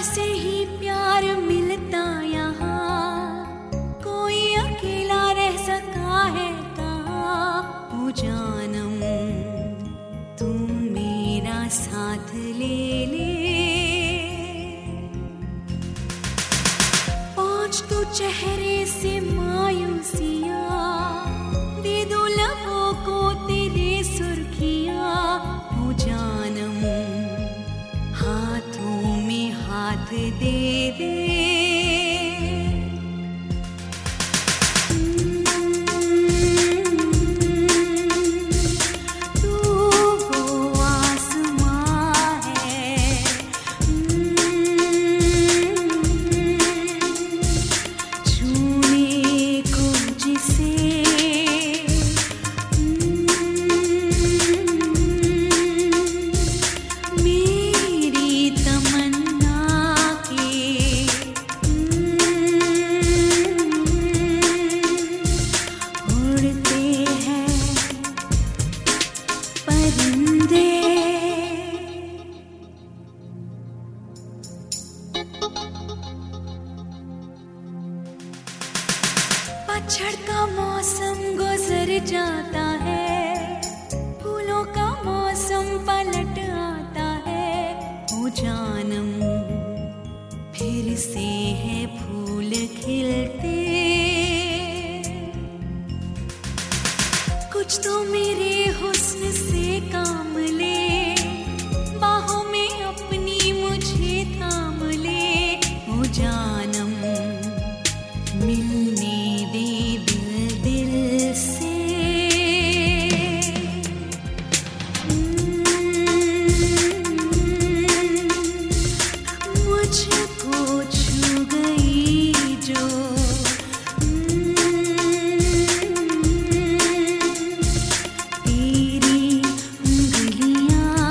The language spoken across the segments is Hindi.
से ही प्यार मिलता यहाँ, कोई अकेला रह सका है कहाँ। ओ जानम तू मेरा साथ ले ले, पहुँच तू चेहरे से मायूसियाँ, दे दो लबों को तेरे सुर्खियाँ। ओ जानम हाथों में हाथ दे दे, तू वो आसमां है, छूने को जिसे पतझड़ का मौसम गुजर जाता है, फूलों का मौसम पलट आता है। ओ जानम फिर से है फूल खिलते, कुछ तो मेरे हुस्न से काम ले, बाहों में अपनी मुझे थाम ले। ओ जानम मिलने दे दिल दिल से, मुझको छू गई जो तेरी उंगलियां,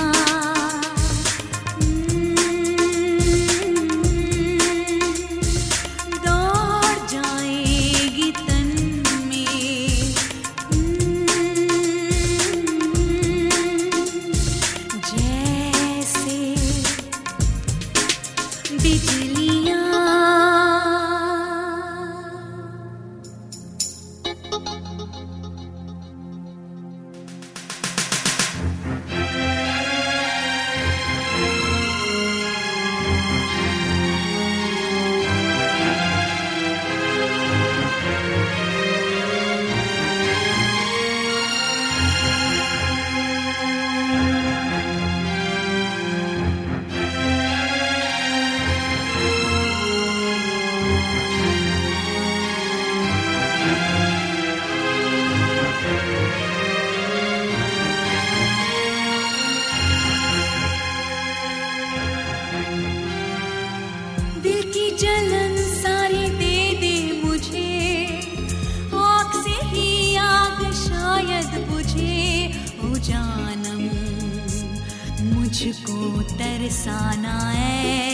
दौड़ जाएगी तन में, जैसे बिजलियां। दिल की जलन सारी दे दे मुझे, आँख से ही आग शायद बुझे। ओ जानम मुझको तरसाना है,